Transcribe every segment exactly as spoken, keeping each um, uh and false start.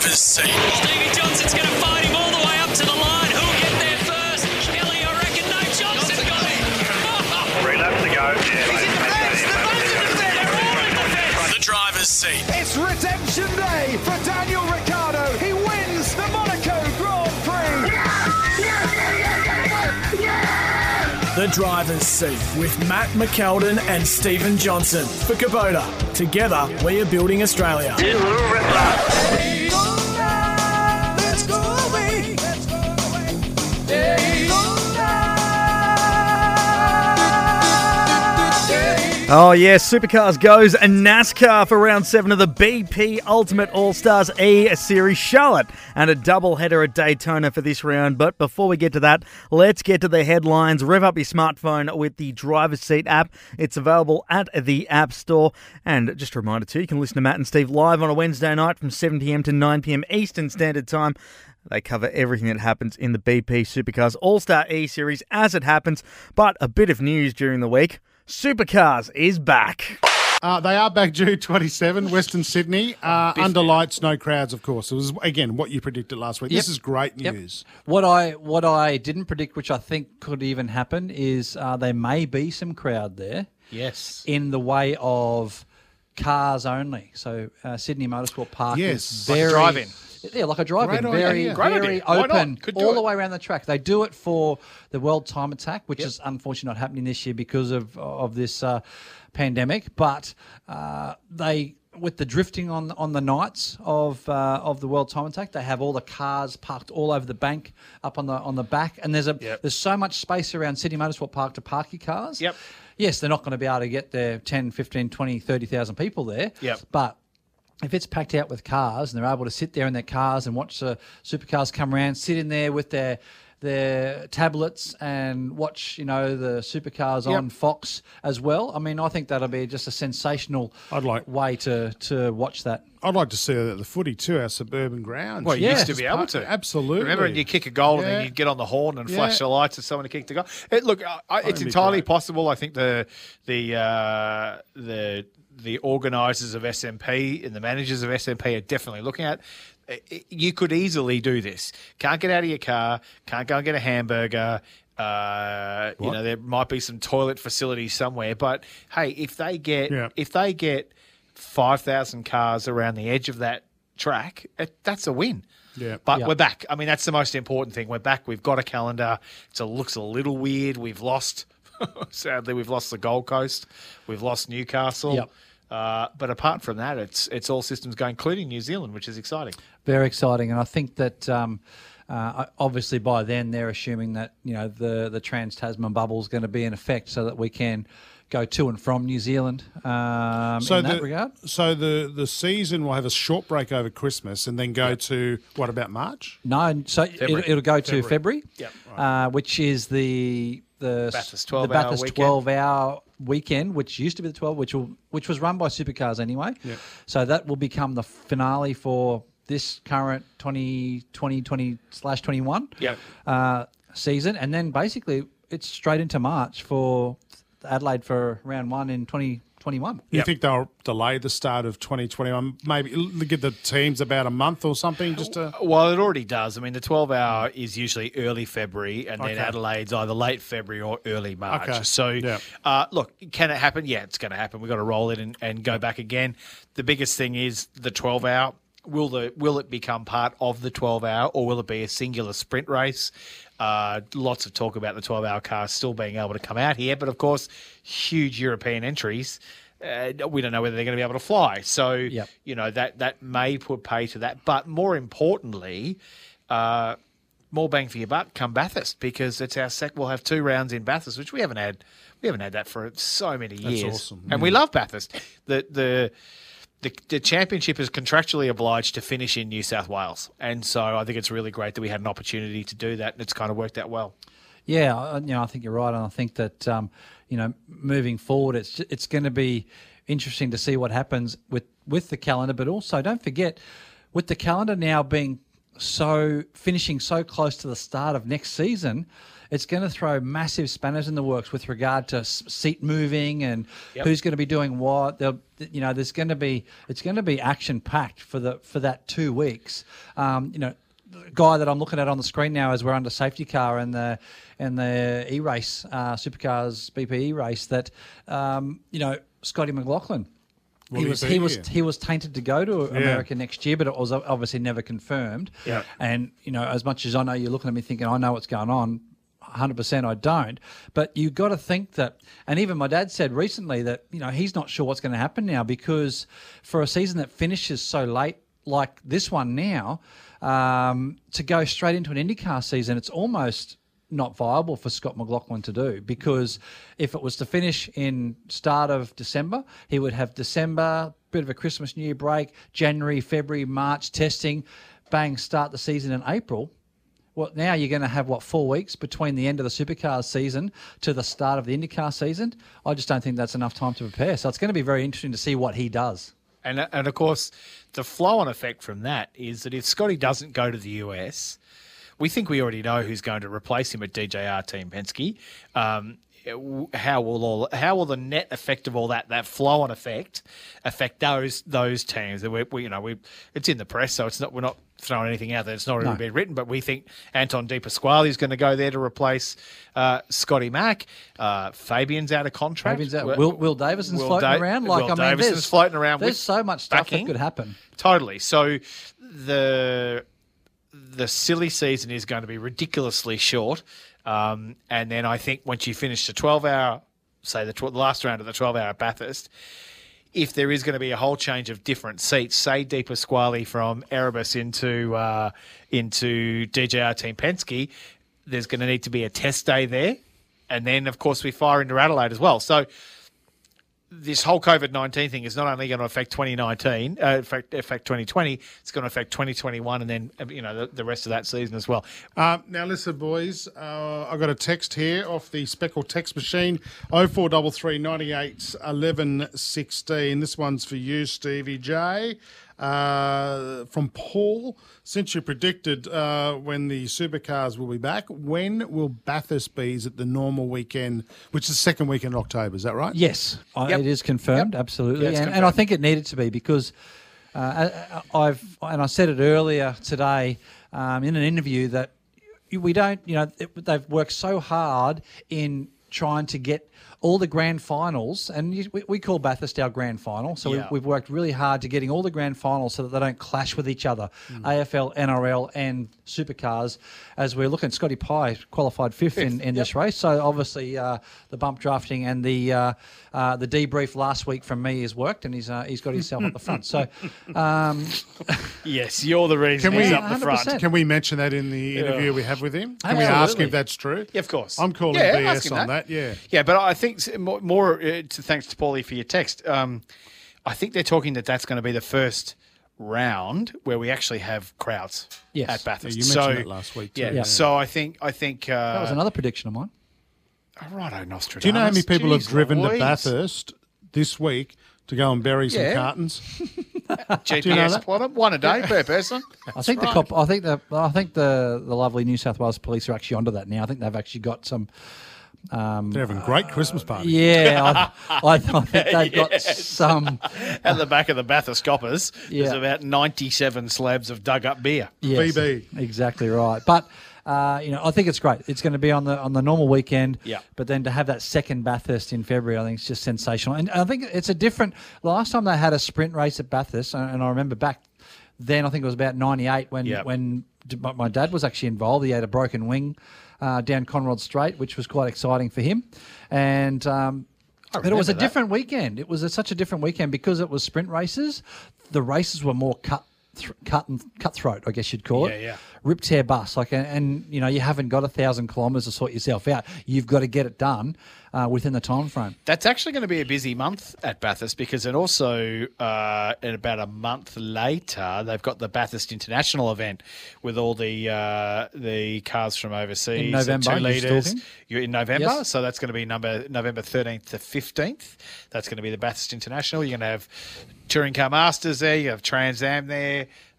driver's seat. Stevie Johnson's going to fight him all the way up to the line. Who'll get there first? Kelly, I reckon. No, Johnson got it. Three laps to go. The driver's seat. It's redemption day for Daniel Ricciardo. He wins the Monaco Grand Prix. The driver's seat with Matt McKeldin and Stephen Johnson for Kubota. Together, we are building Australia. Hey, let's go away. Let's go away. Hey, Oh, yes, Supercars goes and NASCAR for round seven of the B P Ultimate All-Stars E-Series Charlotte and a double-header at Daytona for this round. But before we get to that, let's get to the headlines. Rev up your smartphone with the Driver's Seat app. It's available at the App Store. And just a reminder too, you can listen to Matt and Steve live on a Wednesday night from seven p.m. to nine p.m. Eastern Standard Time. They cover everything that happens in the B P Supercars All-Star E-Series as it happens. But a bit of news during the week. Supercars is back. Uh, they are back June twenty-seventh, Western Sydney. Uh, under lights, no crowds, of course. It was, again, what you predicted last week. Yep. This is great Yep. news. What I what I didn't predict, which I think could even happen, is uh, there may be some crowd there. Yes. In the way of cars only. So uh, Sydney Motorsport Park Yes. is Like a very... drive-in. Yeah, like a drive-in, Great idea, very, yeah. Great very idea. Why not? open Could do all it. the way around the track. They do it for the World Time Attack, which Yep. is unfortunately not happening this year because of of this uh, pandemic. But uh, they, with the drifting on on the nights of uh, of the World Time Attack, they have all the cars parked all over the bank, up on the on the back, and there's a Yep. there's so much space around Sydney Motorsport Park to park your cars. Yep. Yes, they're not going to be able to get their ten, fifteen, twenty, thirty thousand people there. Yep. But if it's packed out with cars and they're able to sit there in their cars and watch the supercars come around, sit in there with their their tablets and watch, you know, the supercars Yep. on Fox as well. I mean, I think that'll be just a sensational I'd like- way to, to watch that. I'd like to see that at the footy too, our suburban grounds. Well, you Yeah. used to be able to. Absolutely. Remember, you kick a goal and Yeah. then you'd get on the horn and Yeah. flash the lights at someone to kick the goal. It, look, I, I, it's That'd be entirely great. possible. I think the the uh, the the organisers of S M P and the managers of S M P are definitely looking at. You could easily do this. Can't get out of your car. Can't go and get a hamburger. Uh, you know, there might be some toilet facilities somewhere. But hey, if they get Yeah. if they get five thousand cars around the edge of that track, it, that's a win. Yeah. But Yeah. we're back. I mean, that's the most important thing. We're back. We've got a calendar. It looks a little weird. We've lost, sadly, we've lost the Gold Coast. We've lost Newcastle. Yep. Uh, but apart from that, it's it's all systems going, including New Zealand, which is exciting. Very exciting, and I think that um, uh, obviously by then they're assuming that, you know, the the Trans Tasman bubble is going to be in effect, so that we can go to and from New Zealand um, So in the, that regard. So the, the season will have a short break over Christmas and then go to, what about March? No, so it, it'll go to February, Yep. uh, which is the the Bathurst the twelve hour Bathurst weekend. twelve hour weekend, which used to be the twelve, which will which was run by Supercars anyway. So that will become the finale for this current twenty twenty slash twenty-one Yep. uh, season, and then basically it's straight into March for Adelaide for round one in twenty twenty-one. You think they'll delay the start of twenty twenty-one? Maybe l- give the teams about a month or something just to... Well, it already does. I mean, the twelve hour is usually early February, and then Okay. Adelaide's either late February or early March. Okay. So, Yeah. uh, look, can it happen? Yeah, it's going to happen. We've got to roll it and, and go back again. The biggest thing is the twelve hour. Will the will it become part of the twelve hour, or will it be a singular sprint race? Uh, lots of talk about the twelve hour cars still being able to come out here, but of course, huge European entries. Uh, we don't know whether they're going to be able to fly. So, Yep. you know, that, that may put pay to that. But more importantly, uh, more bang for your buck come Bathurst, because it's our sec. We'll have two rounds in Bathurst, which we haven't had. We haven't had that for so many years. awesome. And we love Bathurst. The the the the championship is contractually obliged to finish in New South Wales, and so I think it's really great that we had an opportunity to do that, and it's kind of worked out well. Yeah, I- you know, I think you're right, and I think that um, you know, moving forward, it's ju- it's going to be interesting to see what happens with with the calendar, but also don't forget, with the calendar now being so finishing so close to the start of next season, it's going to throw massive spanners in the works with regard to s- seat moving and Yep. who's going to be doing what. There'll, you know, there's going to be it's going to be action packed for the for that two weeks. Um, you know, the guy that I'm looking at on the screen now as we're under safety car and the and the E race uh, Supercars B P E race that um, you know Scotty McLaughlin. Will He he was be he was here? he was tainted to go to America next year, but it was obviously never confirmed. Yeah. And you know, as much as I know you're looking at me thinking I know what's going on, one hundred percent I don't. But you got to think that, and even my dad said recently that you know he's not sure what's going to happen now because for a season that finishes so late like this one now, um, to go straight into an IndyCar season, it's almost not viable for Scott McLaughlin to do because if it was to finish in start of December, he would have December, bit of a Christmas New Year break, January, February, March testing, bang, start the season in April. Well, now you're going to have, what, four weeks between the end of the Supercars season to the start of the IndyCar season? I just don't think that's enough time to prepare. So it's going to be very interesting to see what he does. And and of course, the flow-on effect from that is that if Scotty doesn't go to the U S, we think we already know who's going to replace him at D J R Team Penske. Um, how will all how will the net effect of all that that flow-on effect affect those those teams? We, we you know we it's in the press, so it's not we're not throwing anything out there. It's not already No. been written, but we think Anton De Pasquale is going to go there to replace uh, Scotty Mack. Uh, Fabian's out of contract. Fabian's out. Will, Will Davison's Will floating Da- around. Like Will I mean, Davison's there's, floating around. There's with so much stuff backing. that could happen. Totally. So the the silly season is going to be ridiculously short. Um, and then I think once you finish the twelve-hour, say the, tw- the last round of the twelve-hour Bathurst, if there is going to be a whole change of different seats, say De Pasquale from Erebus into uh, into D J R Team Penske, there's going to need to be a test day there. And then, of course, we fire into Adelaide as well. So this whole COVID nineteen thing is not only going to affect twenty nineteen, uh, affect, affect twenty twenty, it's going to affect twenty twenty-one and then, you know, the, the rest of that season as well. Um, now, listen, boys, uh, I got a text here off the Speckle text machine, oh four three three, ninety-eight, eleven, sixteen. This one's for you, Stevie J. Uh, from Paul, since you predicted uh, when the supercars will be back, when will Bathurst be? Is it the normal weekend, which is the second weekend in October? Is that right? Yes, I Yep. it is confirmed, absolutely, Yeah, it's and, and I confirmed. think it needed to be because uh, I've and I said it earlier today um, in an interview that we don't, you know, it, they've worked so hard in trying to get all the grand finals, and you- we, we call Bathurst our grand final. So Yeah. we've, we've worked really hard to getting all the grand finals so that they don't clash with each other, A F L, N R L, and supercars. As we're looking, Scotty Pye qualified fifth, in, in this race. So obviously uh, the bump drafting and the uh, uh, the debrief last week from me has worked, and he's uh, he's got himself up the front. So um, Yes, you're the reason Can we- he's Yeah, up the one hundred percent. front. Can we mention that in the interview we have with him? Can we ask Absolutely. if that's true? Yeah, of course. I'm calling Yeah, B ask S him on that. Yeah. Yeah, but I think s- more, more uh, to thanks to Paulie for your text. Um, I think they're talking that that's going to be the first round where we actually have crowds Yes. at Bathurst. Yeah, you mentioned so, that last week too, Yeah, yeah. so I think I think uh, that was another prediction of mine. oh, righto, Nostradamus. Do you know how many people Jeez have driven Louise. to Bathurst this week to go and bury some Yeah. cartons? G P S Do you know that? plotter, one a day per person. I think the cop. I think the. I think the the lovely New South Wales police are actually onto that now. I think they've actually got some. They're having great Christmas parties. Yeah, I, I, I think they've got some. At the back of the Bathurst Coppers, there's Yeah. about ninety-seven slabs of dug up beer. Yes, V B. exactly right. But uh, you know, I think it's great. It's going to be on the on the normal weekend. Yeah. But then to have that second Bathurst in February, I think it's just sensational. And I think it's a different. Last time they had a sprint race at Bathurst, and and I remember back then, I think it was about ninety-eight when Yeah. when d- my my dad was actually involved. He had a broken wing uh, down Conrod Straight, which was quite exciting for him. And um, but it was a remember that. different weekend. It was a, such a different weekend because it was sprint races. The races were more cut, th- cut and cutthroat, I guess you'd call Yeah, it. yeah. Rip tear bus, like, and, and you know, you haven't got a thousand kilometres to sort yourself out. You've got to get it done uh, within the time frame. That's actually going to be a busy month at Bathurst because then also uh, in about a month later they've got the Bathurst International event with all the uh, the cars from overseas. In November, two you're litres. talking? You're in November, Yes. so that's going to be number November thirteenth to fifteenth. That's going to be the Bathurst International. You're going to have Touring Car Masters there. You have Trans Am there.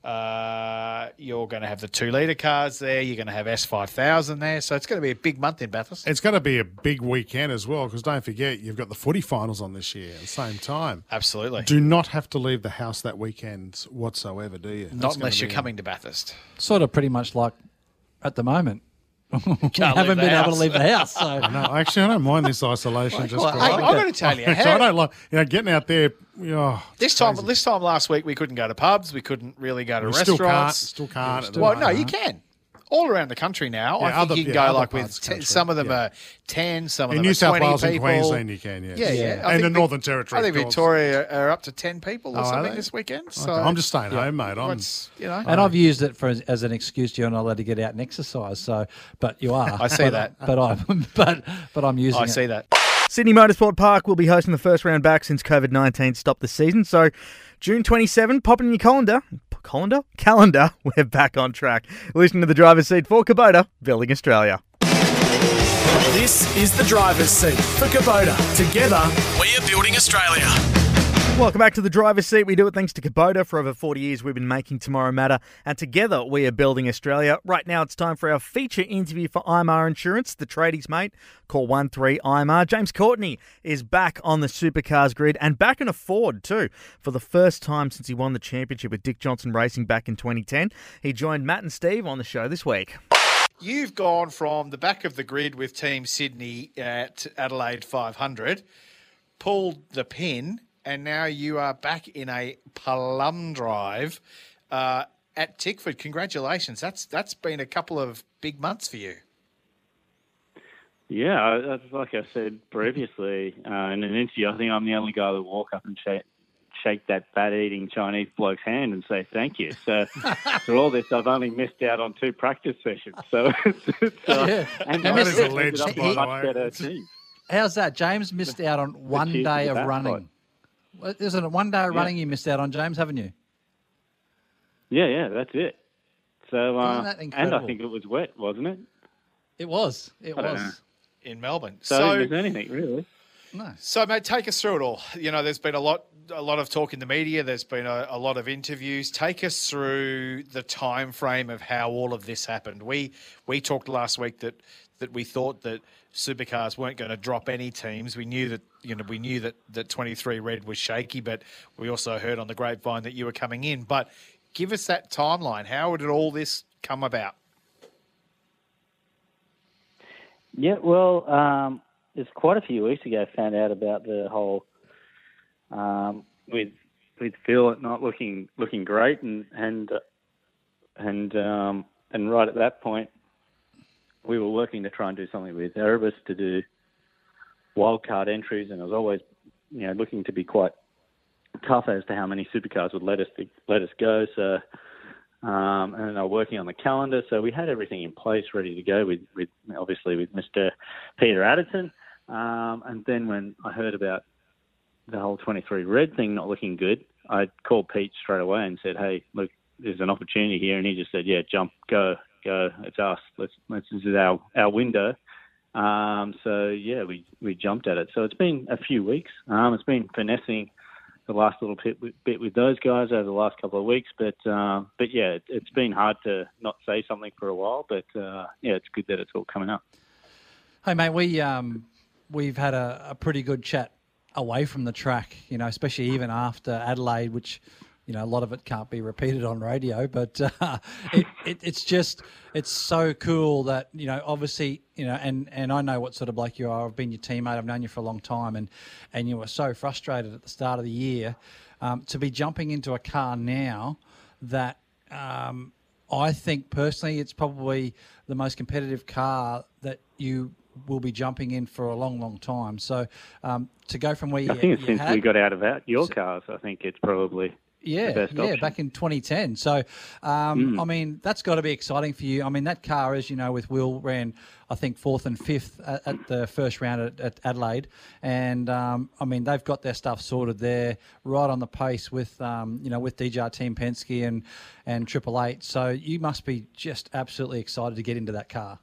Uh, you're going to have the two-litre cars there. You're going to have S five thousand there. So it's going to be a big month in Bathurst. It's going to be a big weekend as well, because don't forget, you've got the footy finals on this year at the same time. Absolutely. Do not have to leave the house that weekend whatsoever, do you? Not unless you're coming to Bathurst. Sort of pretty much like at the moment. we leave haven't the been able house. to leave the house. So. No, actually, I don't mind this isolation. just Well, quite I, like I've it. got to tell you, Actually, how- I don't like, you know, getting out there. Oh, This time, this time last week, we couldn't go to pubs. We couldn't really go to we still can't. restaurants. Still can't. at the Well, no, moment. you can. All around the country now. Yeah, I think other- you can yeah, go other like parts with of the ten, country, some of them yeah. are ten, some of In them New are South twenty Wales people. and Queensland, you can, yes. Yeah, yeah. Yeah. I And think the Vic- Northern Territory, I think of course. Victoria are up to ten people or Oh, are something they? this weekend. Okay, So I'm just staying home, mate. I'm, What's, you know, And I've used it for as, as an excuse you're not allowed to get out and exercise. So, but you are. I see but, that. But I'm, but but I'm using I it. see that. Sydney Motorsport Park will be hosting the first round back since COVID nineteen stopped the season. So June twenty-seventh, pop it in your calendar. Calendar? Calendar. We're back on track. Listening to the driver's seat for Kubota, Building Australia. This is the driver's seat for Kubota. Together, We are building Australia. Welcome back to the driver's seat. We do it thanks to Kubota. For over forty years, we've been making tomorrow matter. And together, we are building Australia. Right now, it's time for our feature interview for I M R Insurance, the tradies, mate. Call one three I M R. James Courtney is back on the Supercars grid and back in a Ford, too, for the first time since he won the championship with Dick Johnson Racing back in twenty ten. He joined Matt and Steve on the show this week. You've gone from the back of the grid with Team Sydney at Adelaide five hundred, pulled the pin, and now you are back in a plum drive uh, at Tickford. Congratulations. That's That's been a couple of big months for you. Yeah, that's like I said previously uh, in an interview, I think I'm the only guy that walk up and shake, shake that fat-eating Chinese bloke's hand and say thank you. So for all this, I've only missed out on two practice sessions. So it's, it's, uh, Yeah. and That I is ended alleged, up by with a the much way. better team. How's that? James missed out on one cheers day to of that running. fight. Well, Isn't it one day of running you missed out on, James, haven't you? Yeah, yeah, that's it. So uh, Isn't that and incredible? I think it was wet, wasn't it? It was. It I don't was. know. In Melbourne. So, So, I didn't miss anything really. No. so, mate, take us through it all. You know, there's been a lot a lot of talk in the media. There's been a, a lot of interviews. Take us through the time frame of how all of this happened. We we talked last week that that we thought that supercars weren't going to drop any teams. We knew that you know we knew that that twenty-three Red was shaky, but we also heard on the grapevine that you were coming in. But give us that timeline. How did all this come about? Yeah, well, um, it's quite a few weeks ago I found out about the whole um, with with Phil not looking looking great, and and uh, and um, and right at that point, we were working to try and do something with Erebus to do wildcard entries, and I was always you know looking to be quite tough as to how many supercars would let us be, let us go. So. Um, and are working on the calendar, so we had everything in place, ready to go with, with obviously with Mister Peter Addison. Um, and then when I heard about the whole twenty-three Red thing not looking good, I called Pete straight away and said, "Hey, look, there's an opportunity here," and he just said, "Yeah, jump, go, go, it's us. Let's, let's this is our our window." Um, so yeah, we we jumped at it. So it's been a few weeks. Um, it's been finessing the last little bit, bit with those guys over the last couple of weeks, but uh, but yeah, it, it's been hard to not say something for a while. But uh, yeah, it's good that it's all coming up. Hey, mate, we um we've had a, a pretty good chat away from the track. You know, especially even after Adelaide, which you know a lot of it can't be repeated on radio. But uh, it, it, it's just it's so cool that you know obviously you know and, and I know what sort of bloke you are. I've been your teammate. I've known you for a long time, and and you were so frustrated at the start of the year um, to be jumping into a car now that um, I think personally it's probably the most competitive car that you will be jumping in for a long, long time. So um, to go from where you, I think it's you since had, we got out of out your cars, I think it's probably yeah, the best yeah, option. back in twenty ten. So, um, I mean, that's got to be exciting for you. I mean, that car, as you know, with Will ran, I think, fourth and fifth at, at the first round at, at Adelaide. And, um, I mean, they've got their stuff sorted there, right on the pace with, um, you know, with D J R Team Penske and, and Triple Eight. So you must be just absolutely excited to get into that car.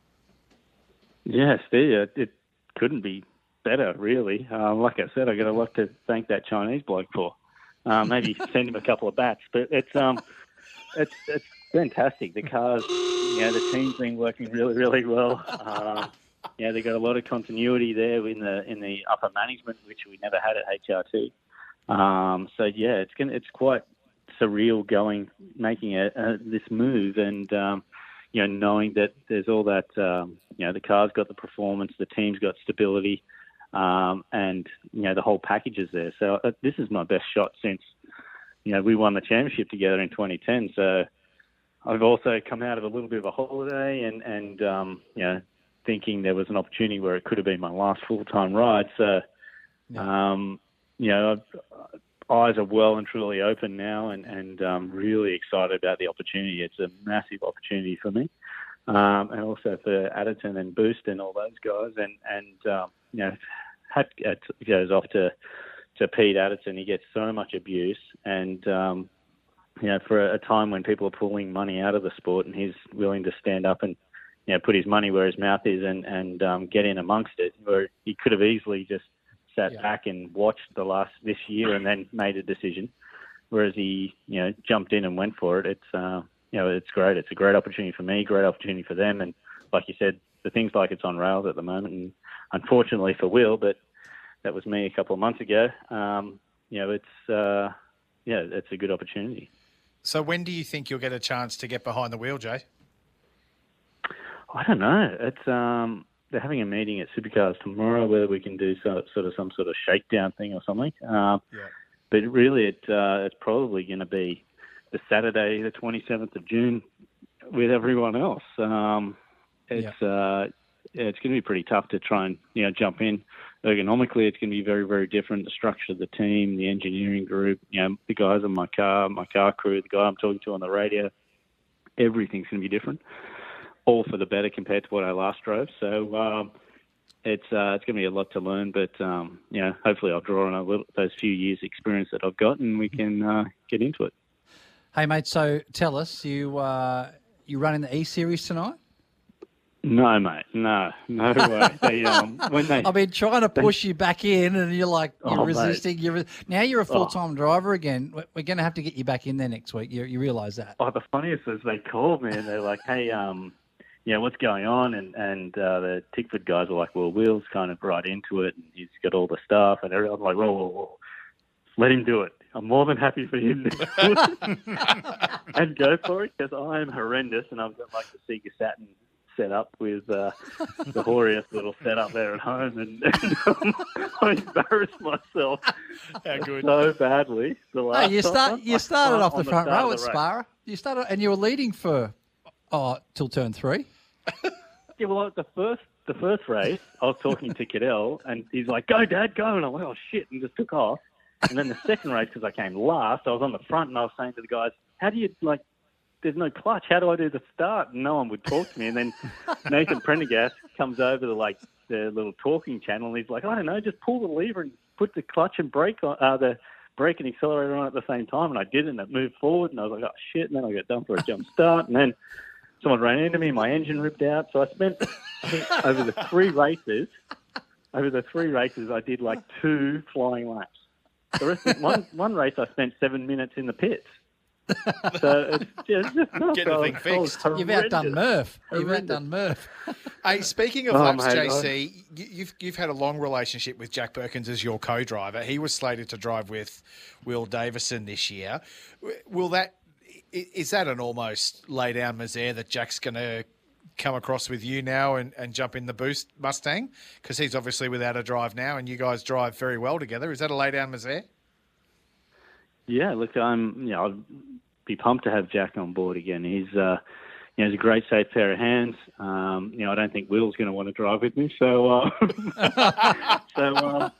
Yes, yeah, it couldn't be better, really. Um, like I said, I got a lot to thank that Chinese bloke for. Uh, maybe send him a couple of bats, but it's um, it's it's fantastic. The cars, you know, the team's been working really, really well. Uh, yeah, they've got a lot of continuity there in the in the upper management, which we never had at H R T. Um, so yeah, it's gonna, it's quite surreal going making a, a, this move, and um, you know, knowing that there's all that. Um, you know, the car's got the performance, the team's got stability, um, and you know, the whole package is there. So uh, this is my best shot since you know we won the championship together in twenty ten. So I've also come out of a little bit of a holiday, and and um, you know, thinking there was an opportunity where it could have been my last full time ride. So. Yeah. Um, You know, eyes are well and truly open now, and and um, really excited about the opportunity. It's a massive opportunity for me, um, and also for Adderton and Boost and all those guys. And and um, you know, hat goes off to to Pete Adderton. He gets so much abuse, and um, you know, for a time when people are pulling money out of the sport, and he's willing to stand up and you know put his money where his mouth is, and and um, get in amongst it, where he could have easily just sat yeah. back and watched the last this year and then made a decision, whereas he, you know, jumped in and went for it. It's, uh, you know, it's great. It's a great opportunity for me, great opportunity for them, and like you said, the thing's like it's on rails at the moment. And unfortunately for Will, but that was me a couple of months ago. Um, you know, it's, uh, yeah, it's a good opportunity. So when do you think you'll get a chance to get behind the wheel, Jay? I don't know. It's um. They're having a meeting at Supercars tomorrow whether we can do so, sort of some sort of shakedown thing or something. Um, yeah. But really, it, uh, it's probably going to be the Saturday, the twenty-seventh of June, with everyone else. Um, it's yeah. uh, it's going to be pretty tough to try and you know jump in ergonomically. It's going to be very, very different. The structure of the team, the engineering group, you know, the guys in my car, my car crew, the guy I'm talking to on the radio. Everything's going to be different. All for the better compared to what I last drove. So um, it's uh, it's going to be a lot to learn, but um, you know, hopefully I'll draw on a little, those few years' experience that I've got, and we can uh, get into it. Hey mate, so tell us, you uh, you running the E Series tonight? No, mate, no, no way. They, um, when they, I've been trying to push they, you back in, and you're like you're oh, resisting. Mate. You're now you're a full time oh. driver again. We're going to have to get you back in there next week. You, you realise that? Oh, the funniest is they called me and they're like, "Hey, um." Yeah, what's going on? And and uh, the Tickford guys are like, well, Will's kind of right into it, and he's got all the stuff, and everyone's like, whoa, whoa, whoa, let him do it. I'm more than happy for him to do it and go for it, because I'm horrendous, and I've got like the Sega Saturn set up with uh, the hoariest little setup there at home, and, and um, I embarrassed myself How good. so badly. The last hey, you start time. you started on, off on the front the row at Spa. You started, and you were leading for oh till turn three. Yeah, well, the first the first race, I was talking to Cadell, and he's like, "Go, Dad, go!" And I'm like, "Oh shit!" and just took off. And then the second race, because I came last, I was on the front, and I was saying to the guys, "How do you like? There's no clutch. How do I do the start?" And no one would talk to me. And then Nathan Prendergast comes over to like the little talking channel, and he's like, "I don't know, just pull the lever and put the clutch and brake on uh, the brake and accelerator on at the same time." And I did, and it moved forward, and I was like, "Oh shit!" And then I got done for a jump start, and then someone ran into me, my engine ripped out. So I spent, I think, over the three races, over the three races, I did like two flying laps. The rest of one, one race, I spent seven minutes in the pits. So it's just, just not Get the thing fixed. You've outdone Murph. You've outdone Murph. Hey, speaking of oh, laps, mate, J C, I... you've you've had a long relationship with Jack Perkins as your co-driver. He was slated to drive with Will Davison this year. Will that Is that an almost lay down misère that Jack's going to come across with you now and, and jump in the Boost Mustang? Because he's obviously without a drive now, and you guys drive very well together. Is that a lay down misère? Yeah, look, I'm, you know, I'd be pumped to have Jack on board again. He's, uh, you know, he's a great safe pair of hands. Um, you know, I don't think Will's going to want to drive with me, so, uh, so. Uh,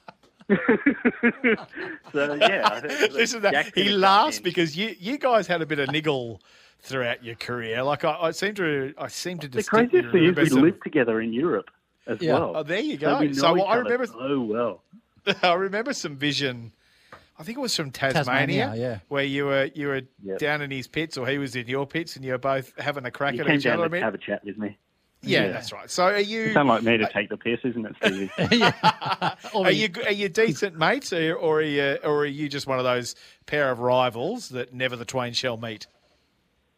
so yeah, listen, that, he laughs because you you guys had a bit of niggle throughout your career. Like I, I seem to, I seem to. The craziest thing is we some... lived together in Europe as yeah. well. Oh, there you go. So, we know so each I remember so well. I remember some vision. I think it was from Tasmania, Tasmania yeah. where you were you were yep. down in his pits, or he was in your pits, and you were both having a crack you at came each down other. To have a chat with me. Yeah, yeah, that's right. So are you? It's unlike me to take the piss, isn't it, Stevie? yeah. Are you are you decent mates, or, or are you or are you just one of those pair of rivals that never the twain shall meet?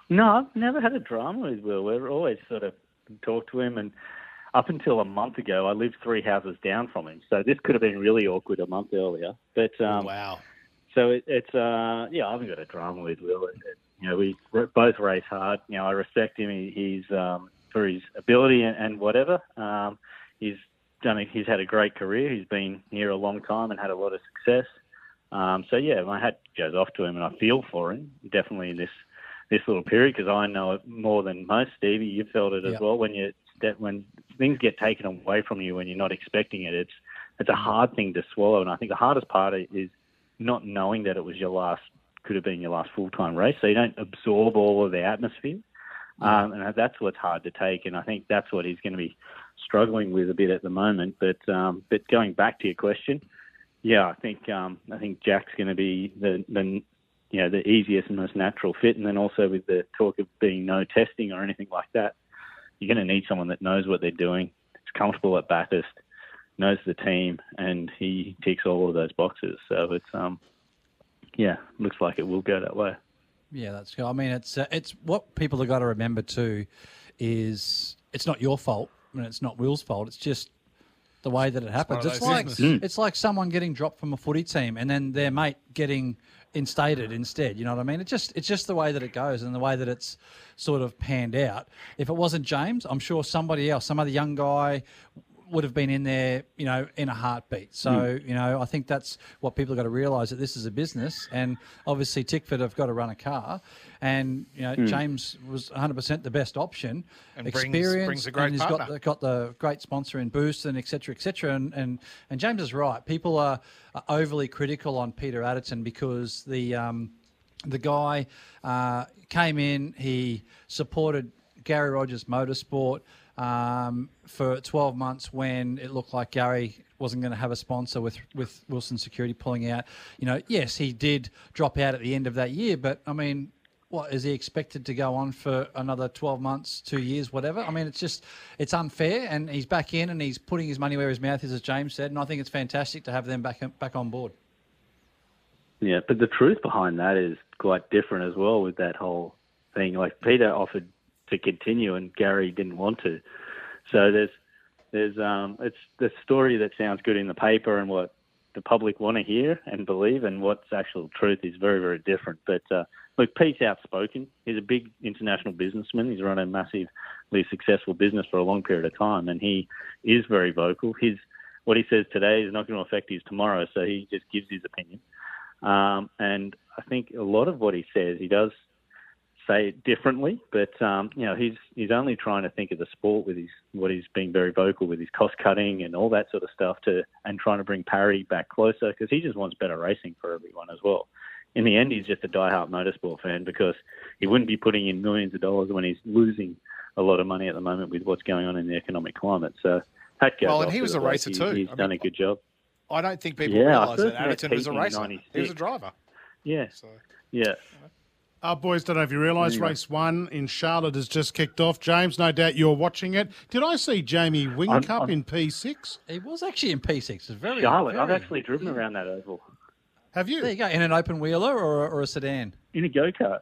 No, I've never had a drama with Will. We've always sort of talked to him, and up until a month ago, I lived three houses down from him. So this could have been really awkward a month earlier. But um, wow. So it, it's uh, yeah, I haven't got a drama with Will. It, it, you know, we both race hard. You know, I respect him. He, he's um, for his ability and, and whatever. Um, he's done. A, he's had a great career. He's been here a long time and had a lot of success. Um, so yeah, my hat goes off to him, and I feel for him definitely in this this little period, because I know it more than most. Stevie, you felt it as Yep. well when you when things get taken away from you when you're not expecting it. It's it's a hard thing to swallow, and I think the hardest part is not knowing that it was your last, could have been your last full-time race, so you don't absorb all of the atmosphere. Um, and that's what's hard to take, and I think that's what he's going to be struggling with a bit at the moment. But um, but going back to your question, yeah, I think um, I think Jack's going to be the, the you know the easiest and most natural fit, and then also with the talk of being no testing or anything like that, you're going to need someone that knows what they're doing, is comfortable at Bathurst, knows the team, and he ticks all of those boxes. So it's um yeah, looks like it will go that way. Yeah, that's good. I mean, it's uh, it's what people have got to remember too is it's not your fault and it's not Will's fault. It's just the way that it happens. It's, those like things. it's like someone getting dropped from a footy team and then their mate getting instated instead. You know what I mean? It's just it's just the way that it goes and the way that it's sort of panned out. If it wasn't James, I'm sure somebody else, some other young guy, would have been in there, you know, in a heartbeat. So, mm. you know, I think that's what people have got to realise, that this is a business, and obviously Tickford have got to run a car, and, you know, mm. James was one hundred percent the best option. And Experience, brings, brings a great and he's partner. got the, got the great sponsor in Boost and et cetera, et cetera. And, and, and James is right. People are, are overly critical on Peter Adderton because the, um, the guy uh, came in, he supported Gary Rogers Motorsport, Um, for twelve months when it looked like Gary wasn't going to have a sponsor with, with Wilson Security pulling out. You know, yes, he did drop out at the end of that year, but, I mean, what, is he expected to go on for another twelve months, two years, whatever? I mean, it's just, it's unfair, and he's back in and he's putting his money where his mouth is, as James said, and I think it's fantastic to have them back back on board. Yeah, but the truth behind that is quite different as well with that whole thing. Like, Peter offered to continue and Gary didn't want to. So there's there's um it's the story that sounds good in the paper and what the public want to hear and believe, and what's actual truth is very, very different. But uh, look, Pete's outspoken. He's a big international businessman. He's run a massively successful business for a long period of time, and he is very vocal. His what he says today is not going to affect his tomorrow, so he just gives his opinion. Um, and I think a lot of what he says, he does say it differently, but um, you know, he's he's only trying to think of the sport with his what he's being very vocal with his cost cutting and all that sort of stuff to and trying to bring parity back closer, because he just wants better racing for everyone as well. In the end, he's just a diehard motorsport fan, because he wouldn't be putting in millions of dollars when he's losing a lot of money at the moment with what's going on in the economic climate. So that goes Well, and off he to was the a bloke. racer He- too. He's I done mean, a good job. I don't think people Yeah, I realise that first met Adderton was a Pete in racer. He was ninety-six. a driver. Yeah, So. yeah. Uh, boys, don't know if you realise Anyway. race one in Charlotte has just kicked off. James, no doubt you're watching it. Did I see Jamie I'm- Wingcup I'm- in P six? He was actually in P six. It's very Charlotte, I've very- actually driven around that oval Have you? There you go. In an open wheeler or, or a sedan? in a go-kart.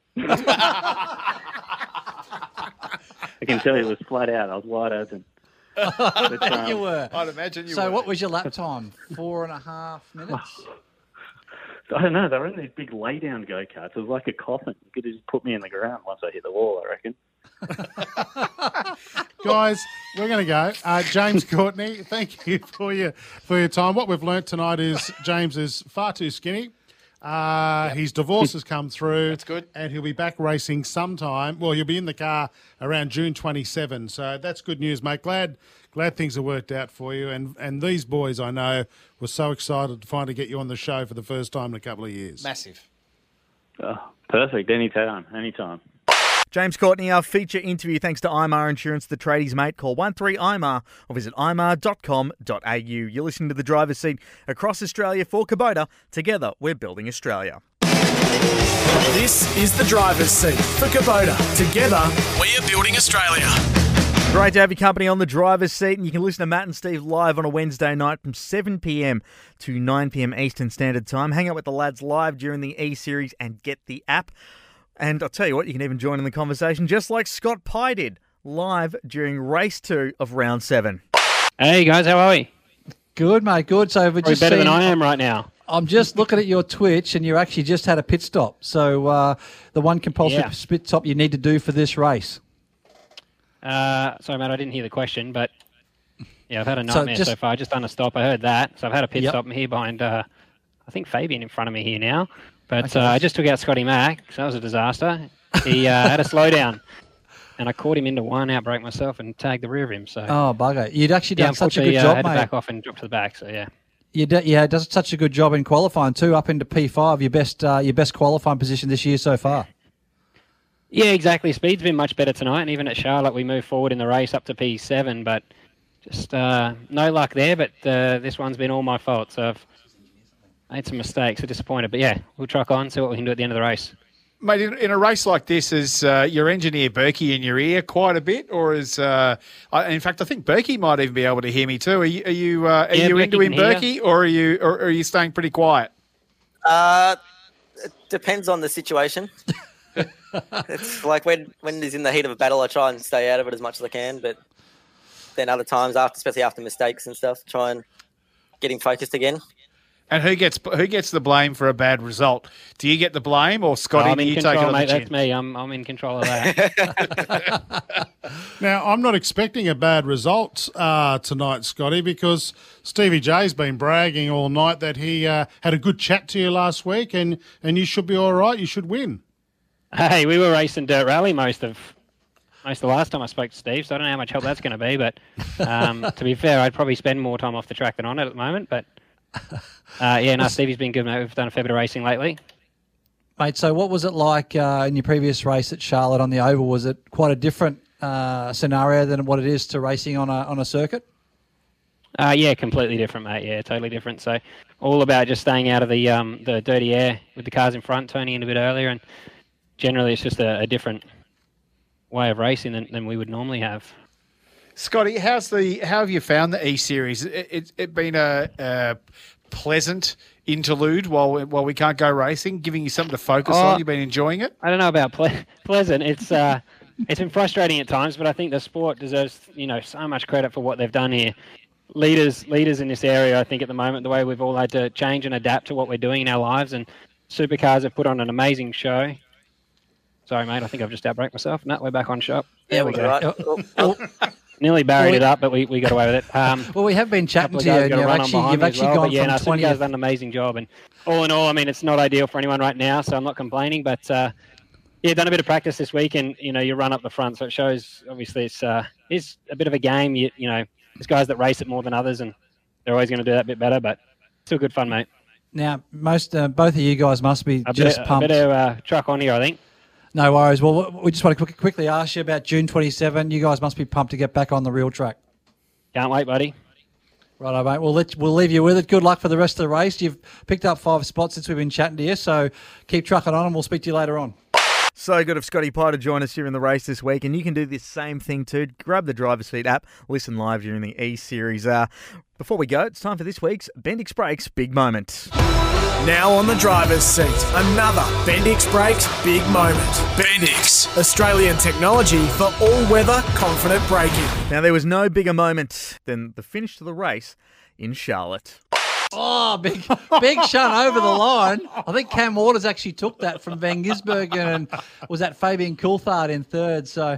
I can tell you it was flat out. I was wide open. But, um, you were. I'd imagine you So were. what was your lap time? Four and a half minutes? I don't know. They were in these big lay-down go-karts. It was like a coffin. You could just put me in the ground once I hit the wall, I reckon. Guys, we're going to go. Uh, James Courtney, thank you for your for your time. What we've learnt tonight is James is far too skinny. Uh, His divorce has come through. That's good. And he'll be back racing sometime. Well, he'll be in the car around June twenty-seventh. So that's good news, mate. Glad glad things have worked out for you. And and these boys, I know, were so excited to finally get you on the show for the first time in a couple of years. Massive. Oh, perfect. Anytime. Anytime. James Courtney, our feature interview thanks to I M A R Insurance, the tradies mate. Call one three I M A R or visit I M A R dot com dot A U. You're listening to The Driver's Seat across Australia for Kubota. Together, we're building Australia. This is The Driver's Seat for Kubota. Together, We are building Australia. Great to have your company on The Driver's Seat, and you can listen to Matt and Steve live on a Wednesday night from seven p.m. to nine p.m. Eastern Standard Time. Hang out with the lads live during the E-Series and get the app. And I'll tell you what, you can even join in the conversation just like Scott Pye did, live during race two of round seven. Hey guys, how are we? Good, mate, good. So we're Probably just better seeing, than I am right now. I'm just looking at your Twitch, and you actually just had a pit stop. So uh, the one compulsory Yeah. pit stop you need to do for this race. Uh, sorry, mate, I didn't hear the question, but yeah, I've had a So nightmare so, just- far. I've just done a stop. I heard that. So I've had a pit Yep. stop. I'm here behind, uh, I think, Fabian in front of me here now. But Okay. uh, I just took out Scotty Mack, so that was a disaster. He uh, had a slowdown, and I caught him into one, outbraked myself, and tagged the rear of him. So Oh, bugger. You'd actually yeah, done such a good unfortunately, uh, I job, had to mate. back off and drop to the back. So yeah. You d- yeah, does such a good job in qualifying too, up into P five, your best uh, your best qualifying position this year so far. Yeah, exactly. Speed's been much better tonight, and even at Charlotte, we moved forward in the race up to P seven, but just uh, no luck there. But uh, this one's been all my fault, so I've made some mistakes. I'm disappointed, but yeah, we'll truck on, see what we can do at the end of the race. Mate, in, in a race like this, is uh, your engineer Berkey in your ear quite a bit, or is uh, I, in fact I think Berkey might even be able to hear me too. Are you are you, uh, are Yeah, you Berkey into him, can hear Berkey, or are you or are you staying pretty quiet? Uh, it depends on the situation. It's like when when he's in the heat of a battle, I try and stay out of it as much as I can. But then other times, after especially after mistakes and stuff, try and get him focused again. And who gets who gets the blame for a bad result? Do you get the blame, or Scotty? I'm do in you take control, it on mate. the chin? That's me. I'm I'm in control of that. Now, I'm not expecting a bad result uh, tonight, Scotty, because Stevie J's been bragging all night that he uh, had a good chat to you last week, and, and you should be all right. You should win. Hey, we were racing dirt rally most of most of the last time I spoke to Steve, so I don't know how much help that's going to be. But um, to be fair, I'd probably spend more time off the track than on it at the moment. But uh, yeah, no, Stevie's been good, mate. We've done a fair bit of racing lately. Mate, so what was it like uh, in your previous race at Charlotte on the Oval? Was it quite a different uh, scenario than what it is to racing on a on a circuit? Uh, yeah, completely different, mate. Yeah, totally different. So all about just staying out of the um, the dirty air with the cars in front, turning in a bit earlier, and generally it's just a, a different way of racing than, than we would normally have. Scotty, how's the how have you found the E Series? It, it, it been a, a pleasant interlude while while we can't go racing, giving you something to focus Oh, on. You've been enjoying it. I don't know about ple- pleasant. It's uh, it's been frustrating at times, but I think the sport deserves you know so much credit for what they've done here. Leaders, leaders in this area, I think at the moment, the way we've all had to change and adapt to what we're doing in our lives, and Supercars have put on an amazing show. Sorry, mate, I think I've just outbraked myself. No, we're back on shop. There we go. Right. Oh, oh. Nearly buried Well, it up, but we, we got away with it. Um, Well, we have been chatting couple to of you, guys and got a you've run on actually, behind you've me as actually well, gone but yeah, from no, Supercars twentieth. done an amazing job, and all in all, I mean, it's not ideal for anyone right now, so I'm not complaining. But uh, yeah, done a bit of practice this week, and you know, you run up the front, so it shows. Obviously, it's uh, it's a bit of a game. You, you know, there's guys that race it more than others, and they're always going to do that a bit better. But still good fun, mate. Now, most uh, both of you guys must be I just better, I pumped. better uh, truck on here, I think. No worries. Well, we just want to quick, quickly ask you about June twenty-seventh. You guys must be pumped to get back on the real track. Can't wait, buddy. Right, mate. We'll let we'll leave you with it. Good luck for the rest of the race. You've picked up five spots since we've been chatting to you, so keep trucking on, and we'll speak to you later on. So good of Scotty Pye to join us here in the race this week, and you can do this same thing too. Grab the Driver's Seat app, listen live during the E-Series. Uh, before we go, it's time for this week's Bendix Brakes Big Moment. Now on the driver's seat, another Bendix Brakes Big Moment. Bendix. Australian technology for all-weather confident braking. Now, there was no bigger moment than the finish to the race in Charlotte. Oh, big big shunt over the line. I think Cam Waters actually took that from Van Gisbergen and was at Fabian Coulthard in third. So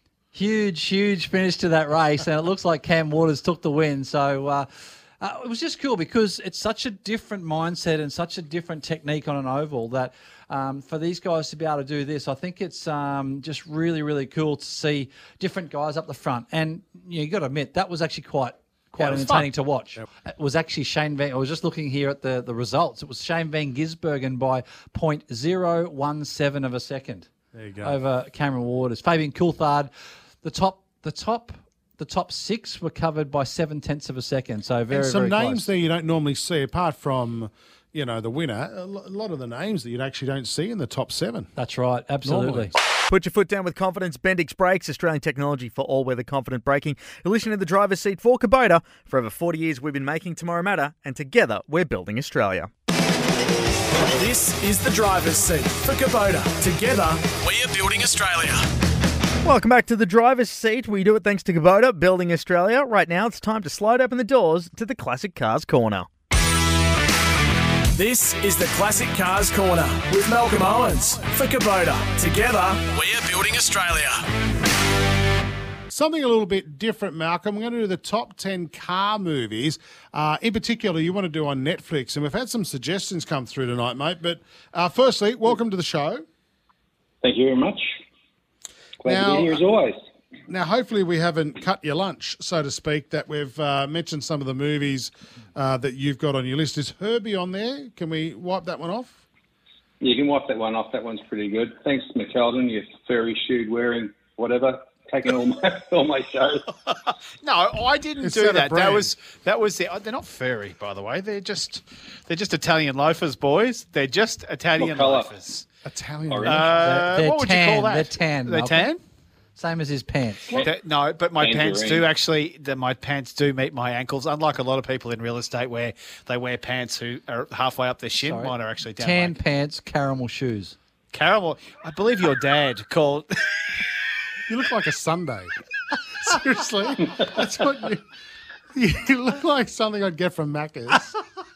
huge, huge finish to that race. And it looks like Cam Waters took the win. So uh, uh, it was just cool because it's such a different mindset and such a different technique on an oval that um, for these guys to be able to do this, I think it's um, just really, really cool to see different guys up the front. And you know, you got to admit, that was actually quite Quite Yeah, it was entertaining fun. to watch. Yep. It was actually Shane Van. I was just looking here at the, the results. It was Shane Van Gisbergen by point zero one seven of a second. There you go. Over Cameron Waters. Fabian Coulthard, the top, the top, the top six were covered by seven tenths of a second. So very, and some very names close. there you don't normally see, apart from, you know, the winner. A lo- a lot of the names that you actually don't see in the top seven. That's right. Absolutely. Normally. Put your foot down with confidence. Bendix Brakes, Australian technology for all-weather confident braking. You're listening to the driver's seat for Kubota. For over forty years, we've been making tomorrow matter, and together, we're building Australia. This is the driver's seat for Kubota. Together, We are building Australia. Welcome back to the driver's seat. We do it thanks to Kubota, Building Australia. Right now, it's time to slide open the doors to the Classic Cars Corner. this is the Classic Cars Corner with Malcolm Owens for Kubota. Together, We are building Australia. Something a little bit different, Malcolm. We're going to do the top ten car movies. Uh, in particular, you want to do on Netflix. And we've had some suggestions come through tonight, mate. But uh, firstly, welcome to the show. Thank you very much. Glad Now, to be here as always. Now, hopefully we haven't cut your lunch, so to speak, that we've uh, mentioned some of the movies uh, that you've got on your list. Is Herbie on there? Can we wipe that one off? You can wipe that one off. That one's pretty good. Thanks, McKeldin, you furry shoed wearing whatever, taking all my all my shows. No, I didn't It's do not a that. That brand. was that was the. They're not furry, by the way. They're just they're just Italian loafers, boys. They're just Italian What colour? loafers. Italian. Orange. Uh, They're what would tan, you call that? they're tan, They're Malcolm. tan. Same as his pants. They- no, but my pants Tangerine. do actually. The, my pants do meet my ankles. Unlike a lot of people in real estate, where they wear pants who are halfway up their shin, Sorry. mine are actually down. Tan my- pants, caramel shoes. Caramel. I believe your dad called. You look like a Sunday. Seriously. That's what you... You look like something I'd get from Macca's.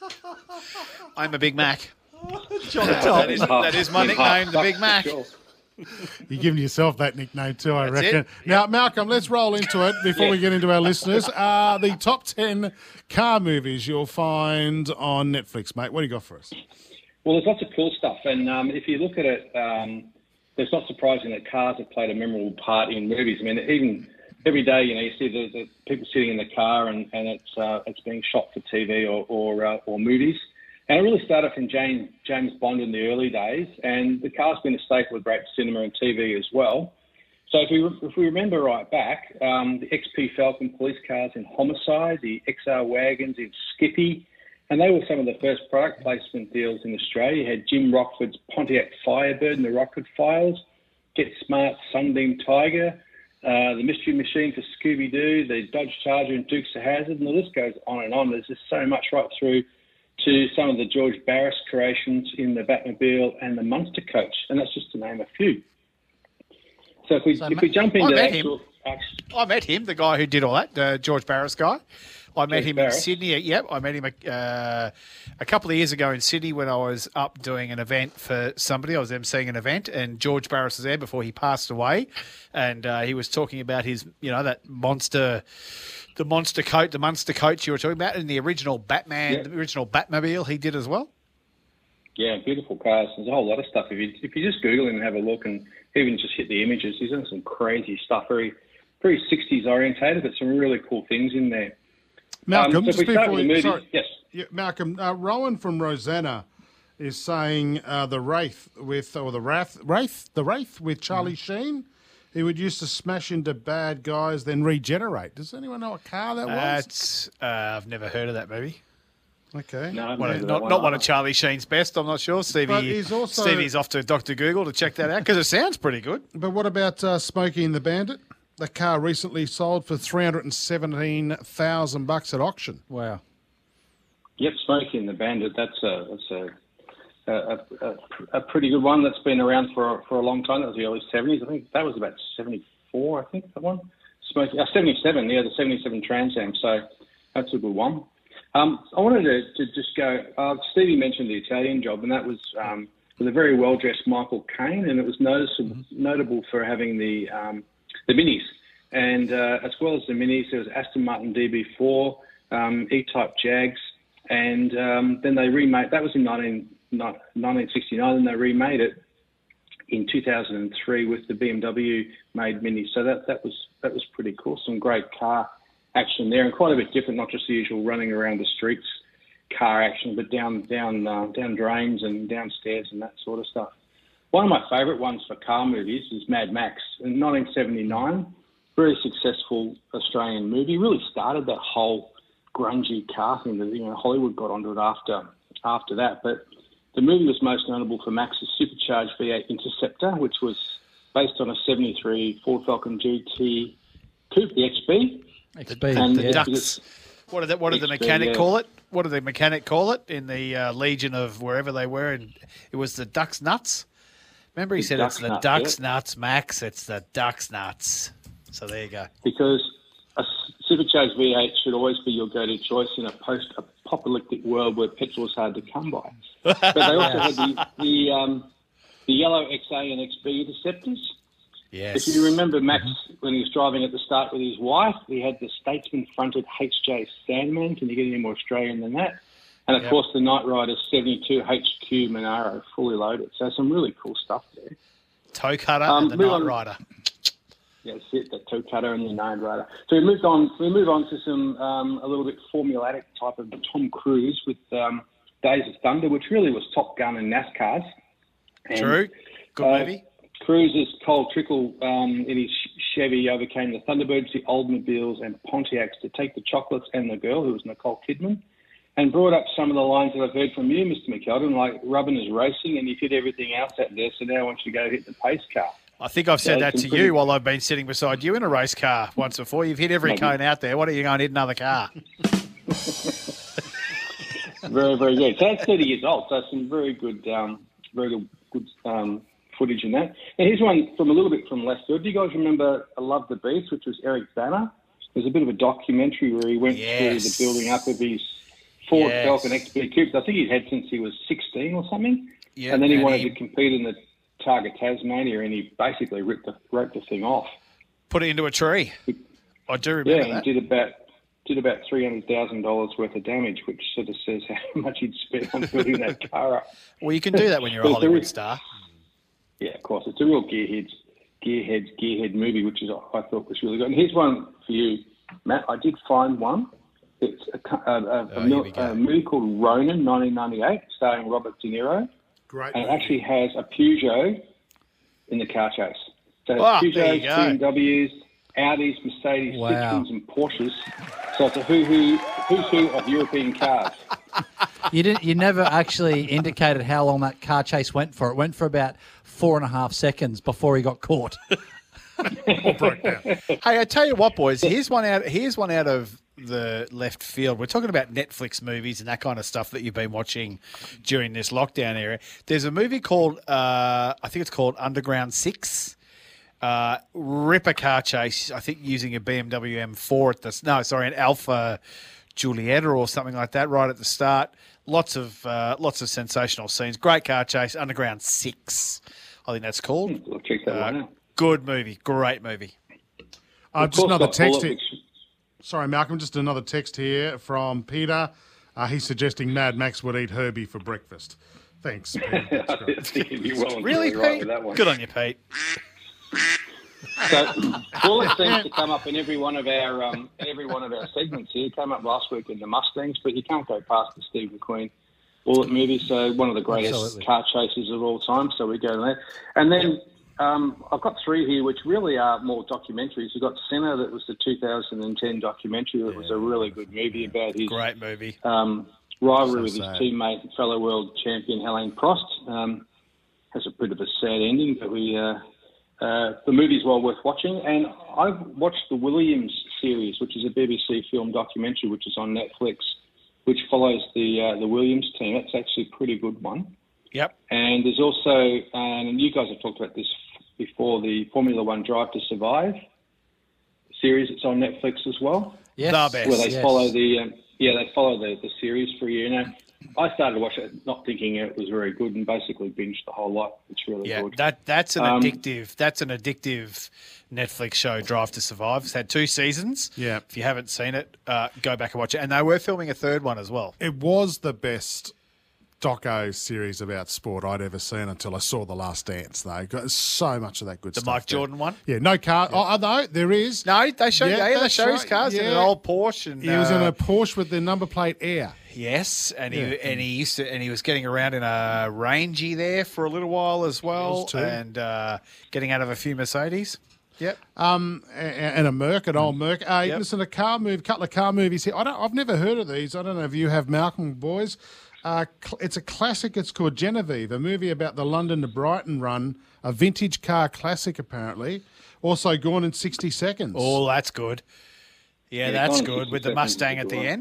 I'm a Big Mac. John That is, that is my In half nickname, the Big Mac. sure. You're giving yourself that nickname too, I That's reckon. it. Now, Malcolm, let's roll into it before we get into our listeners. Uh, the top ten car movies you'll find on Netflix, mate. What do you got for us? Well, there's lots of cool stuff, and um, if you look at it, um, it's not surprising that cars have played a memorable part in movies. I mean, even every day, you know, you see the, the people sitting in the car, and, and it's uh, it's being shot for T V or or, uh, or movies. And it really started from James James Bond in the early days, and the car's been a staple of great cinema and T V as well. So if we if we remember right back, um, the X P Falcon police cars in Homicide, the X R wagons in Skippy, and they were some of the first product placement deals in Australia. You had Jim Rockford's Pontiac Firebird and the Rockford Files, Get Smart Sunbeam Tiger, uh, the Mystery Machine for Scooby-Doo, the Dodge Charger and Dukes of Hazzard, and the list goes on and on. There's just so much right through to some of the George Barris creations in the Batmobile and the Munster Coach, and that's just to name a few. So if we So if we jump into I met actual, him. actual I met him, the guy who did all that, uh, George Barris guy. I met George him Barris. in Sydney. Yep, I met him uh, a couple of years ago in Sydney when I was up doing an event for somebody. I was emceeing an event, and George Barris was there before he passed away, and uh, he was talking about his, you know, that monster, the monster coat, the Munster coach you were talking about, and the original Batman, Yeah. the original Batmobile he did as well. Yeah, beautiful cars. There's a whole lot of stuff. If you if you just Google him and have a look, and even just hit the images, he's done some crazy stuff. Very very sixties orientated, but some really cool things in there. Malcolm, Um, so if just we start before with you, the sorry, movies, yes. Yeah, Malcolm, uh, Rowan from Rosanna is saying uh, the Wraith with, or the Wrath, Wraith, the Wraith with Charlie Sheen. He would used to smash into bad guys, then regenerate. Does anyone know what car that was? That's uh, I've never heard of that movie. Okay. No, One no, of, that not one not one either. of Charlie Sheen's best. I'm not sure. Stevie, But he's also- Stevie's off to Doctor Google to check that out because it sounds pretty good. But what about uh, Smokey and the Bandit? The car recently sold for three hundred and seventeen thousand bucks at auction. Wow. Yep, Smokey and the Bandit. That's a that's a a, a a pretty good one that's been around for for a long time. That was the early seventies. I think that was about seventy-four. I think that one. Smokey, uh, seventy-seven. Yeah, the seventy-seven Trans Am. So that's a good one. Um, I wanted to, to just go. Uh, Stevie mentioned the Italian Job, and that was um, with a very well dressed Michael Caine, and it was noticeable, notable for having the um, the minis, and uh, as well as the minis, there was Aston Martin D B four, um, E-Type Jags, and um, then they remade. That was in nineteen sixty-nine, and they remade it in two thousand three with the B M W made Mini. So that that was that was pretty cool. Some great car action there, and quite a bit different, not just the usual running around the streets car action, but down down uh, down drains and downstairs and that sort of stuff. One of my favourite ones for car movies is Mad Max in nineteen seventy-nine. Very successful Australian movie. Really started that whole grungy car thing that, you know, Hollywood got onto it after after that. But the movie was most notable for Max's supercharged V eight Interceptor, which was based on a seventy-three Ford Falcon G T Coupe, the X B. X B, And The yeah, ducks. What did that? What did the X B, mechanic yeah. call it? what did the mechanic call it in the uh, Legion of wherever they were? And it was the Ducks Nuts. Remember, he The said Ducks it's the Nuts, Ducks yeah. Nuts, Max. It's the Ducks Nuts. So there you go. Because a supercharged V eight should always be your go-to choice in a post-apocalyptic world where petrol is hard to come by. But they also had the the, um, the yellow X A and X B interceptors. Yes. If you remember Max, when he was driving at the start with his wife, he had the Statesman-fronted H J Sandman. Can you get any more Australian than that? And, of Yep. course, the Knight Rider seventy-two H Q Monaro, fully loaded. So some really cool stuff there. Toe cutter Um, and the move Knight on. Rider. Yeah, that's it, the toe cutter and the Knight Rider. So we moved on. We move on to some um, a little bit formulatic type of Tom Cruise with um, Days of Thunder, which really was Top Gun and NASCAR's. And, True. Good uh, movie. Cruise's Cole Trickle um, in his Chevy overcame the Thunderbirds, the Oldsmobiles, and Pontiacs to take the chocolates and the girl, who was Nicole Kidman, and brought up some of the lines that I've heard from you, Mister McKeldin, like rubbing is racing, and you've hit everything else out there, so now I want you to go hit the pace car. I think I've said Yeah, that some to pretty- you while I've been sitting beside you in a race car once before. You've hit every Maybe. cone out there. Why don't you go and hit another car? Very, very good. So that's thirty years old, so some very good, um, very good, good um, footage in that. Now here's one from a little bit from left field. Do you guys remember I Love the Beast, which was Eric Bana? There's a bit of a documentary where he went Yes. through the building up of his Ford Yes. Falcon X B Coupes. I think he's had since he was sixteen or something. Yeah, and then he and wanted he- to compete in the Targa Tasmania, and he basically ripped the, wrote the thing off. Put it into a tree. I do Yeah, remember and that. did about did about three hundred thousand dollars worth of damage, which sort of says how much he'd spent on building that car up. Well, you can do that when you're a But it's Hollywood real- star. Yeah, of course, it's a real gearheads, gearheads, gearhead movie, which is I thought was really good. And here's one for you, Matt. I did find one. It's a, co- a, a, Oh, a, mil- a movie called Ronin, nineteen ninety-eight, starring Robert De Niro. Great. And it actually has a Peugeot in the car chase. So Ah, it's there you Peugeots, go. B M Ws, Audis, Mercedes, Wow. Citroens, and Porsches. So it's a who who who's who of European cars. You didn't. You never actually indicated how long that car chase went for. It went for about four and a half seconds before he got caught. Hey, I tell you what, boys. Here's one out. Here's one out of the left field. We're talking about Netflix movies and that kind of stuff that you've been watching during this lockdown era. There's a movie called, uh, I think it's called Underground Six. Uh, ripper car chase. I think using a B M W M four at the no, sorry, an Alpha Giulietta or something like that. Right at the start. Lots of uh, lots of sensational scenes. Great car chase. Underground Six. I think that's called. We'll check that one Uh, out. good movie. Great movie. Uh, Of just course, another got text Bullet, here. Sorry, Malcolm, just another text here from Peter. Uh, he's suggesting Mad Max would eat Herbie for breakfast. Thanks, Peter. That's I great. think you'd be well and Really, truly right Pete? with that one. Good on you, Pete. So Bullet seems to come up in every one of our um, in every one of our segments here. It came up last week in the Mustangs, but you can't go past the Steve McQueen Bullet movie. So one of the greatest Absolutely. car chases of all time. So we go there, and then um, I've got three here, which really are more documentaries. You've got Senna, that was the two thousand ten documentary. That was a really good movie about his Great movie. um, rivalry So with his sad. teammate and fellow world champion Alain Prost. Um, has a bit of a sad ending, but we uh, uh, the movie's well worth watching. And I've watched the Williams series, which is a B B C film documentary, which is on Netflix, which follows the uh, the Williams team. It's actually a pretty good one. Yep. And there's also, and you guys have talked about this before, the Formula One Drive to Survive series. It's on Netflix as well. Yes. The best. Where they Yes. follow the um, yeah they follow the, the series for a year now. I started to watch it not thinking it was very good and basically binged the whole lot. It's really Yeah, good. that that's an Um, addictive. That's an addictive Netflix show. Drive to Survive. It's had two seasons. Yeah. If you haven't seen it, uh, go back and watch it. And they were filming a third one as well. It was the best doco series about sport I'd ever seen until I saw The Last Dance, though. Got so much of that good The stuff. Mike there. Jordan one. Yeah, no car. Oh, no, there is. No, they show. Yeah, Yeah, they that's show his right, cars in an yeah. old Porsche. And, He was in uh, a Porsche with the number plate Air. Yes, and he Yeah. and he used to and he was getting around in a Rangy there for a little while as well, Was too. and uh, getting out of a few Mercedes. Yep. Um, a- and a Merc, an old Merc. Uh, Yep. Listen, a car move, couple of car movies here. I don't, I've never heard of these. I don't know if you have, Malcolm, boys. Uh, cl- it's a classic. It's called Genevieve, a movie about the London to Brighton run, a vintage car classic, apparently. Also gone in sixty seconds. Oh, that's good. Yeah, Yeah, that's Gone in good sixty with the seconds is Mustang a at good the one. end.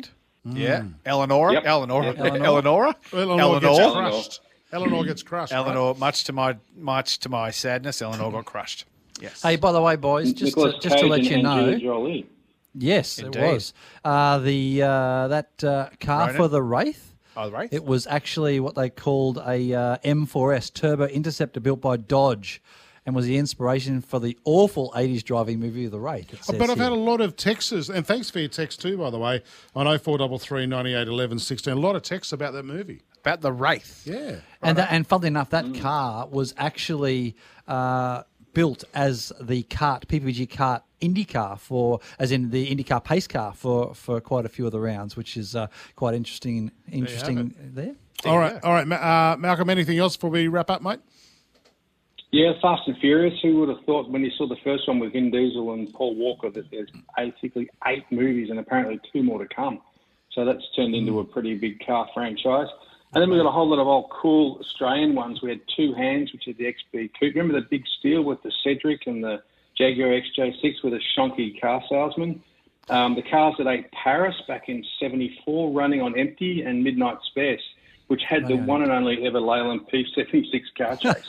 Yeah, Eleonora, Yep. Eleonora, Yep. Eleonora, Eleanor, Eleanor, gets Eleanor, crushed. Eleanor gets crushed. Eleanor. Much to my much to my sadness, Eleanor got crushed. Yes. Hey, by the way, boys, just Nicolas to, just to Cage let and you know. Angelina Jolie. Yes, Indeed. it was. Uh, the uh, that uh, car Ronan? for the Wraith. Oh, the Wraith? It was actually what they called a uh, M four S Turbo Interceptor built by Dodge, and was the inspiration for the awful eighties driving movie The Wraith. It Oh, says but I've here. had a lot of texts, and thanks for your text too, by the way, on oh four three three, ninety-eight, eleven, sixteen. A lot of texts about that movie. About the Wraith. Yeah. And that, and funnily enough, that car was actually uh, built as the kart, P P G kart IndyCar for, as in the IndyCar pace car for, for quite a few of the rounds, which is uh, quite interesting. Interesting there. All right, all right, Ma- uh, Malcolm. Anything else before we wrap up, mate? Yeah, Fast and Furious. Who would have thought when you saw the first one with Vin Diesel and Paul Walker that there's basically eight movies and apparently two more to come. So that's turned into a pretty big car franchise. And then we've got a whole lot of old cool Australian ones. We had Two Hands, which is the X B Coupe. Remember the big steal with the Cedric and the Jaguar X J six with a shonky car salesman? Um, the cars that ate Paris back in seventy-four, running on empty, and Midnight Space, which had the one and only ever Leyland P seventy-six car chase.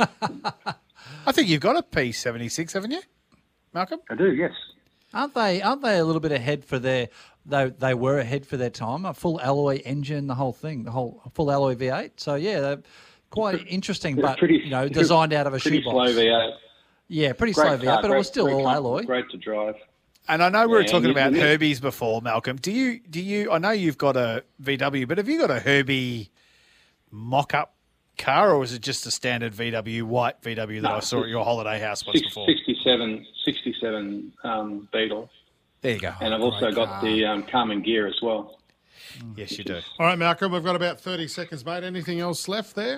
I think you've got a P seventy-six, haven't you, Malcolm? I do, yes. Aren't they? Aren't they a little bit ahead for their? They they were ahead for their time. A full alloy engine, the whole thing, the whole full alloy V eight. So yeah, they're quite interesting, They're but pretty- you know, designed out of a pretty shoebox. slow V eight. Yeah, pretty Great slow V eight, car, but it great- was still great all comfortable, alloy. Great to drive. And I know we were Yeah, talking and about you- Herbies before, Malcolm. Do you? Do you? I know you've got a V W, but have you got a Herbie mock-up car, or is it just a standard V W, white V W that No, I saw at your holiday house once Six- before? sixty-seven, sixty-seven um, Beetle. There you go. And I've also got the um, Carmen Gear as well. Yes, you do. All right, Malcolm. We've got about thirty seconds, mate. Anything else left there?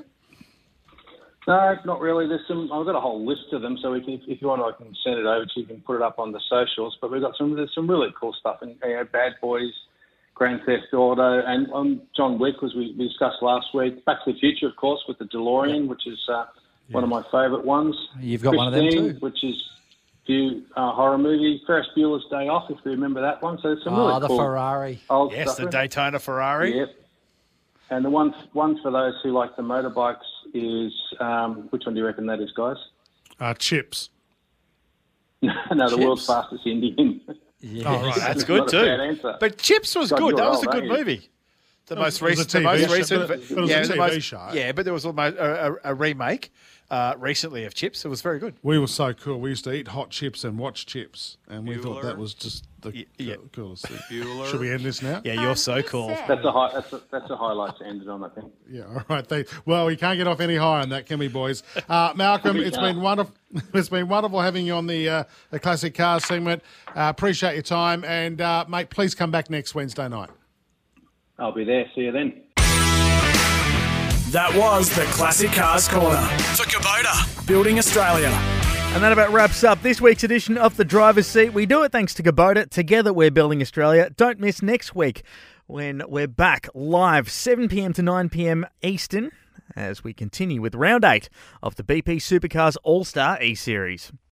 No, not really. There's some. I've got a whole list of them, so we can, if, if you want, I can send it over to you. You can put it up on the socials. But we've got some. There's some really cool stuff. And you know, Bad Boys, Grand Theft Auto, and um, John Wick, was we, we discussed last week. Back to the Future, of course, with the DeLorean, which is uh, one of my favourite ones. You've got one of them Christine, too. which is view uh, horror movie. Ferris Bueller's Day Off, if you remember that one. So there's some Oh, really the cool Ferrari. old Yes, stuff the in. Daytona Ferrari. Yep. And the one, one for those who like the motorbikes is, um, which one do you reckon that is, guys? Uh, chips. no, the Chips. world's fastest Indian. Yeah. Oh, right, that's Not good a too. bad answer. But Chips was God, good. you're That was old, a good aren't you? movie. The It most was a recent. The T V most show, recent. but it- but it was a yeah, T the V most- show. Yeah, but there was almost a, a, a remake uh, recently of Chips. It was very good. We were so cool. We used to eat hot chips and watch chips, and we thought that was just the Y- yeah. cool- coolest thing. Should we end this now? Yeah, you're so cool. That's a high. That's a, that's a highlight to end it on, I think. Yeah, all right. Thank, well, we can't get off any higher than that, can we, boys? Uh, Malcolm, We it's can't. been wonderful. It's been wonderful having you on the uh, the classic cars segment. Uh, appreciate your time, and uh, mate, please come back next Wednesday night. I'll be there. See you then. That was the Classic Cars Corner. For Kubota. Building Australia. And that about wraps up this week's edition of The Driver's Seat. We do it thanks to Kubota. Together we're building Australia. Don't miss next week when we're back live seven p.m. to nine p.m. Eastern as we continue with round eight of the B P Supercars All-Star E-Series.